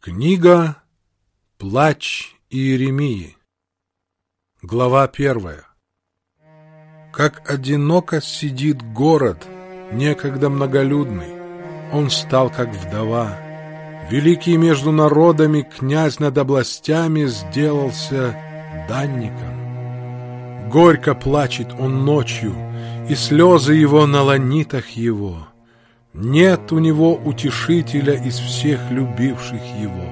Книга «Плач Иеремии». Глава 1. Как одиноко сидит город, некогда многолюдный, он стал как вдова. Великий между народами князь над областями сделался данником. Горько плачет он ночью, и слезы его на ланитах его. Нет у него утешителя из всех любивших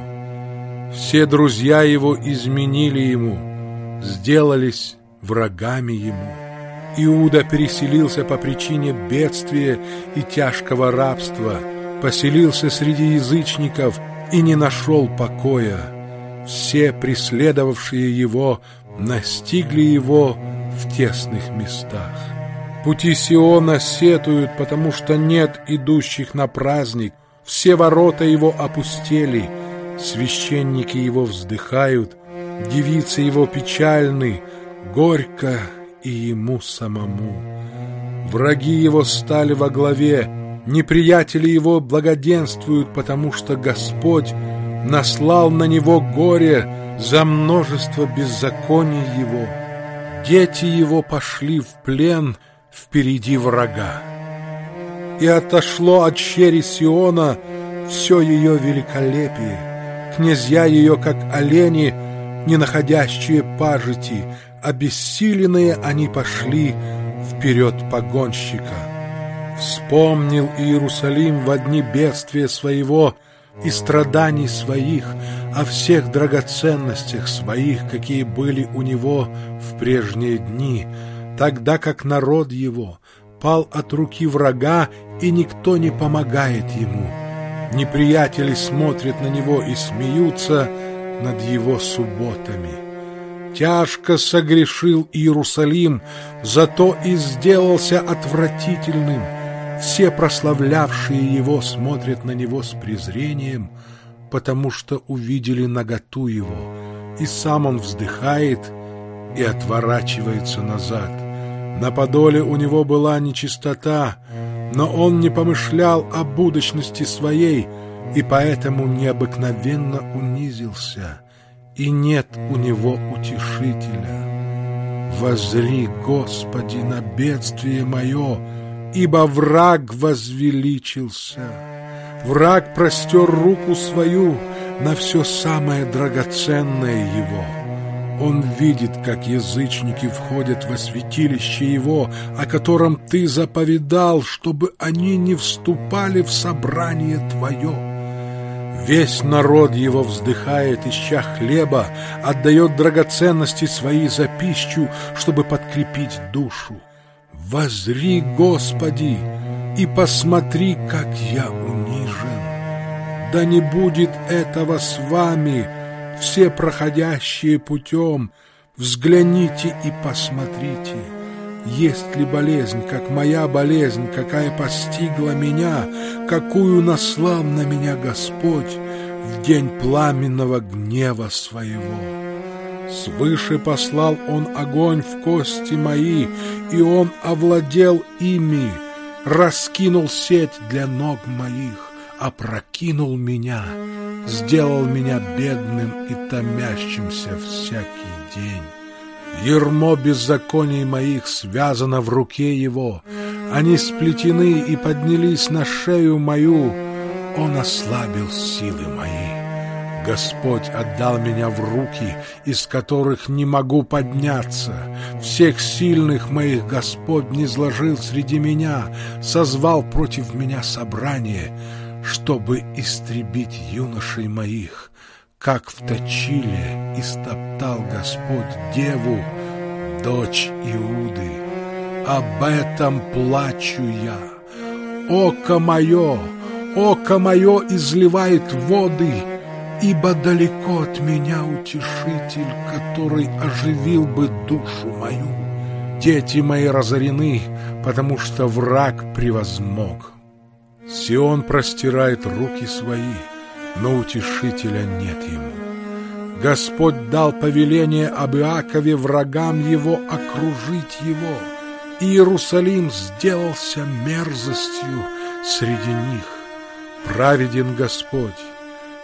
его. Все друзья его изменили ему, сделались врагами ему. Иуда переселился по причине бедствия и тяжкого рабства, поселился среди язычников и не нашел покоя. Все преследовавшие его настигли его в тесных местах. Пути Сиона сетуют, потому что нет идущих на праздник. Все ворота его опустели, священники его вздыхают, девицы его печальны, горько и ему самому. Враги его стали во главе, неприятели его благоденствуют, потому что Господь наслал на него горе за множество беззаконий его. Дети его пошли в плен впереди врага. И отошло от щери Сиона все ее великолепие, князья ее, как олени, не находящие пажити, обессиленные они пошли вперед погонщика. Вспомнил Иерусалим во дни бедствия своего и страданий своих, о всех драгоценностях своих, какие были у него в прежние дни, тогда как народ его пал от руки врага, и никто не помогает ему. Неприятели смотрят на него и смеются над его субботами. Тяжко согрешил Иерусалим, зато и сделался отвратительным. Все прославлявшие его смотрят на него с презрением, потому что увидели наготу его, и сам он вздыхает и отворачивается назад. На подоле у него была нечистота, но он не помышлял о будущности своей, и поэтому необыкновенно унизился, и нет у него утешителя. Воззри, Господи, на бедствие мое, ибо враг возвеличился. Враг простер руку свою на все самое драгоценное его. Он видит, как язычники входят во святилище его, о котором ты заповедал, чтобы они не вступали в собрание твое. Весь народ его вздыхает, ища хлеба, отдает драгоценности свои за пищу, чтобы подкрепить душу. Воззри, Господи, и посмотри, как я унижен. Да не будет этого с вами, все проходящие путем, взгляните и посмотрите, есть ли болезнь, как моя болезнь, какая постигла меня, какую наслал на меня Господь в день пламенного гнева своего. Свыше послал Он огонь в кости мои, и Он овладел ими, раскинул сеть для ног моих, опрокинул меня, сделал меня бедным и томящимся всякий день. Ярмо беззаконий моих связано в руке его, они сплетены и поднялись на шею мою, он ослабил силы мои. Господь отдал меня в руки, из которых не могу подняться. Всех сильных моих Господь низложил среди меня, созвал против меня собрание, чтобы истребить юношей моих, как в точиле истоптал Господь деву, дочь Иуды. Об этом плачу я. Око мое изливает воды, ибо далеко от меня утешитель, который оживил бы душу мою. Дети мои разорены, потому что враг превозмог. Сион простирает руки свои, но утешителя нет ему. Господь дал повеление об Иакове врагам его окружить его. Иерусалим сделался мерзостью среди них. Праведен Господь,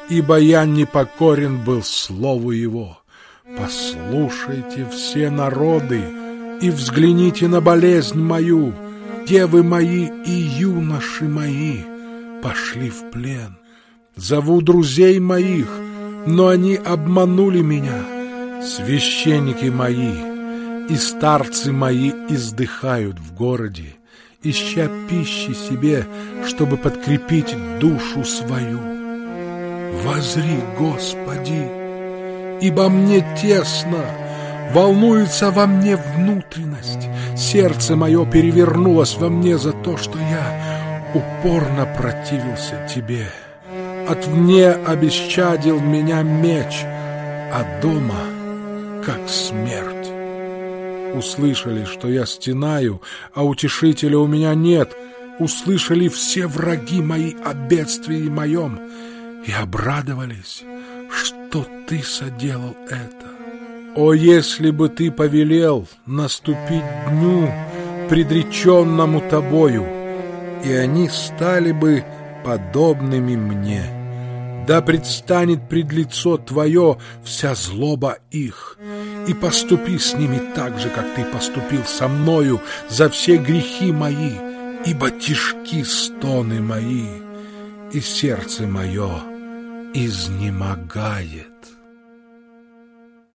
ибо я непокорен был слову его. Послушайте все народы и взгляните на болезнь мою. Девы мои и юноши мои пошли в плен. Зову друзей моих, но они обманули меня. Священники мои и старцы мои издыхают в городе, ища пищи себе, чтобы подкрепить душу свою. Возри, Господи, ибо мне тесно, волнуется во мне внутренность. Сердце мое перевернулось во мне за то, что я упорно противился Тебе. Отвне обесчадил меня меч, а дома как смерть. Услышали, что я стенаю, а утешителя у меня нет. Услышали все враги мои о бедствии моем и обрадовались, что Ты соделал это. О, если бы Ты повелел наступить дню, предреченному Тобою, и они стали бы подобными мне. Да предстанет пред лицо Твое вся злоба их, и поступи с ними так же, как Ты поступил со мною за все грехи мои, ибо тяжки стоны мои, и сердце мое изнемогает.